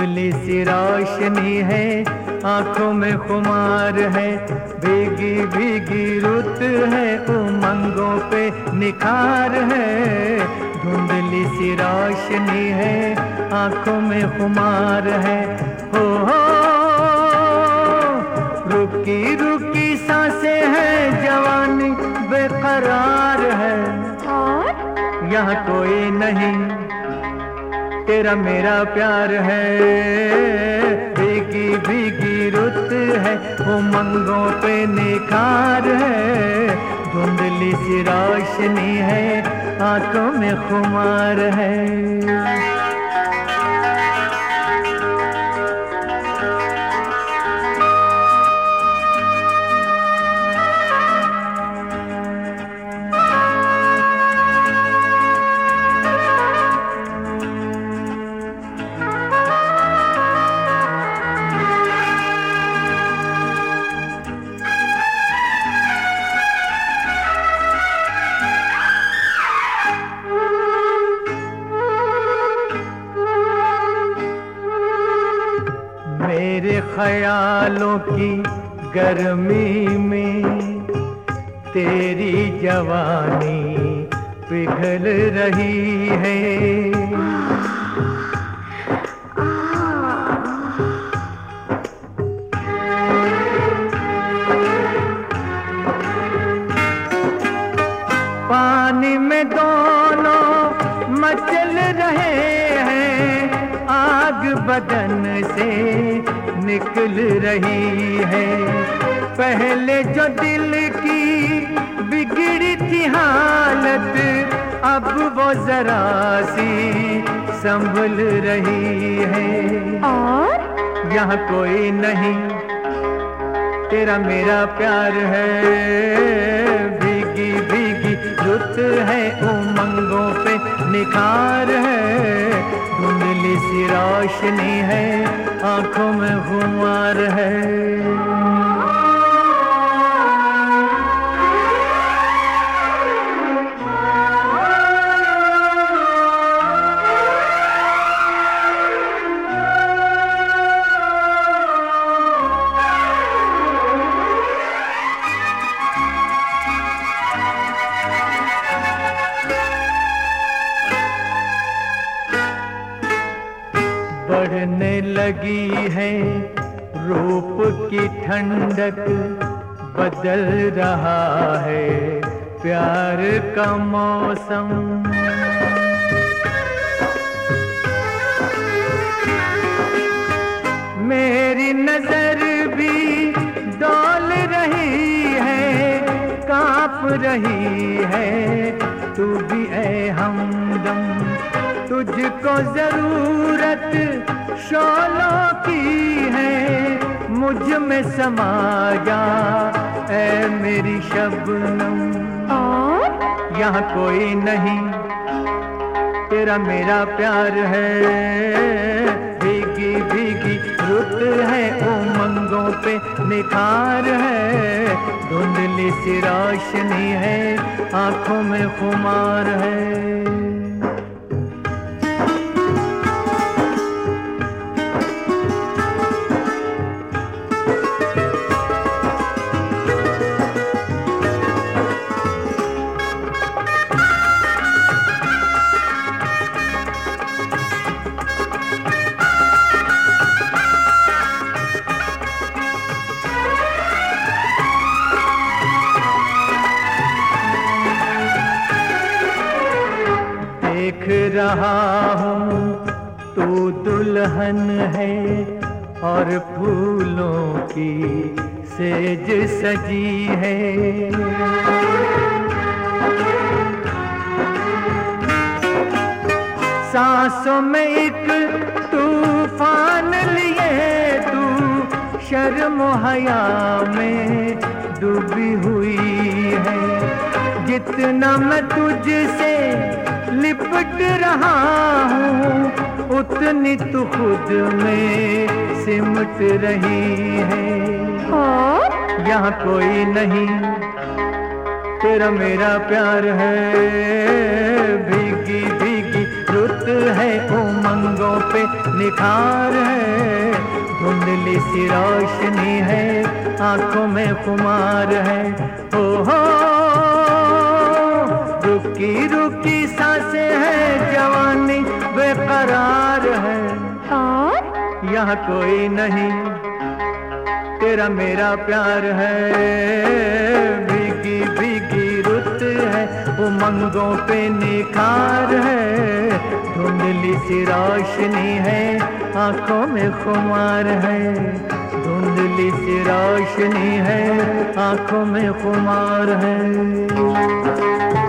धुंधली सी रोशनी है, आंखों में खुमार है, भीगी भीगी रुत है, उमंगों पे निखार है। धुंधली सी रोशनी है, आंखों में खुमार है, हो रुकी रुकी सांसें हैं, जवानी बेकरार है। और यहाँ कोई नहीं, तेरा मेरा प्यार है। भीगी भीगी रुत है, उमंगों पे निखार है। धुंधली सी रोशनी है, आंखों में खुमार है। मेरे ख्यालों की गर्मी में तेरी जवानी पिघल रही है। पानी में दोनों मचल रहे हैं, आग बदन से निकल रही है। पहले जो दिल की बिगड़ी थी हालत, अब वो जरा सी संभल रही है। और यहाँ कोई नहीं, तेरा मेरा प्यार है। भीगी भीगी रुत है, उमंगों पे निखार है। धुंधली सी रोशनी है, आंखों में खुमार है। बढ़ने लगी है रूप की ठंडक, बदल रहा है प्यार का मौसम। मेरी नजर भी डोल रही है, कांप रही है, तू भी ऐ हमदम। तुझको जरूरत शोलों की है, मुझ में समा जा ऐ मेरी शबनम। और यहाँ कोई नहीं, तेरा मेरा प्यार है। भीगी भीगी रुत है, उमंगों पे निखार है। धुंधली सी रोशनी है, आंखों में खुमार है। देख रहा हूँ तू दुल्हन है, और फूलों की सेज सजी है। सांसों में एक तूफान लिए तू, शर्म हया में डूबी हुई है। जितना मैं तुझसे लिपट रहा हूँ, उतनी तू खुद में सिमट रही है। और यहाँ कोई नहीं, तेरा मेरा प्यार है। भीगी भीगी रुत है, उमंगों पे निखार है। धुंधली सी रोशनी है, आंखों में खुमार है। ओ हो, रुकी रुकी सांसें हैं, जवानी बेकरार है। और यहाँ कोई नहीं, तेरा मेरा प्यार है। भीगी भीगी रुत है, उमंगों पे निखार है। धुंधली सी रोशनी है, आंखों में खुमार है। धुंधली सी रोशनी है, आंखों में खुमार है।